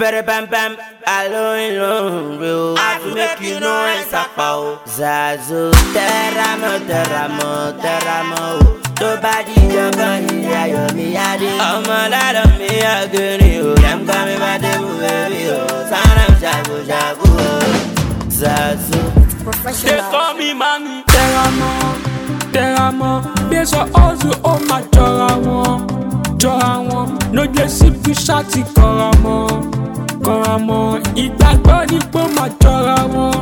Pere bam bam, alone, real. I to make you know it's a pow. Zazu, teramo. To body jungle, yeah, you me a day. I'm a lot of me a goodie. I'm coming by the baby. Sana jabu. Zazu, They call me mommy. Teramo. There's a ozu on my Jorawon. No dey sipu shati Koramo. Ìgbàgbọ́ ni pé máa Jorawon.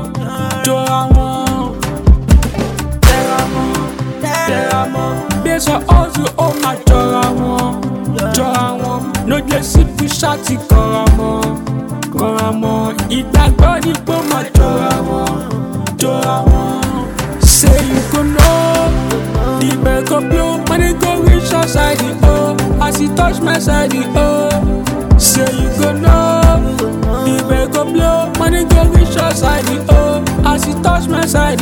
Teramo. There's a ozu on my Jorawon. No dey sipu shati Koramo. Ìgbàgbọ́ ni pé máa Jorawon. Say you go know. The bell go blow, when it go reach your side, as it touch my side, say you go know. The bell go blow, when it go reach your side, as it touch my side,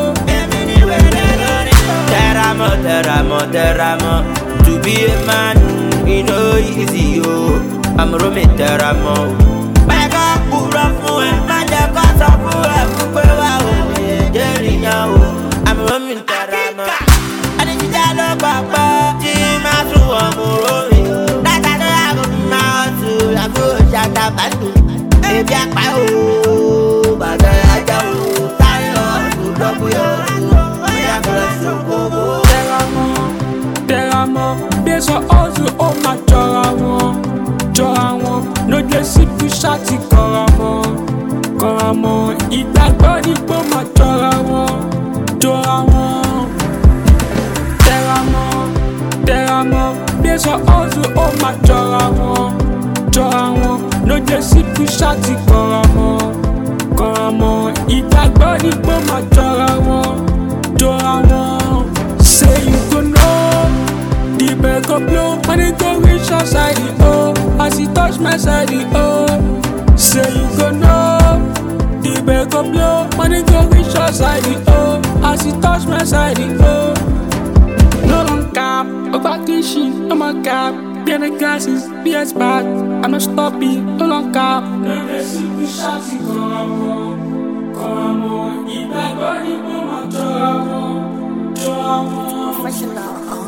Teramo. To be a man, you know easy, I'm roaming Teramo. My God, pull up for him, my God, I'm roaming Teramo. Papa, Jimasu, Amoroni. That I don't have my house to I go shut up and do. If you're my own, but I don't Teramo. There's a ozu on my Jorawon. No dey sipu shati Koramo. Ìgbàgbọ́ ni pé máa Jorawon. Teramo, there's a ozu on my Jorawon. No dey sipu shati Koramo. Ìgbàgbọ́ ni pé máa Jorawon. Say you go know. The bell go blow, when it go reach your side, as it touch my side, say you go know. The bell go blow, when it go reach your side, as it touch my side, No long cap, over cliche, no more cap. Be the glasses, be as bad. I'm not stopping, no long cap. No less we shall see Koramo. If I got it, Jorawon. Professional.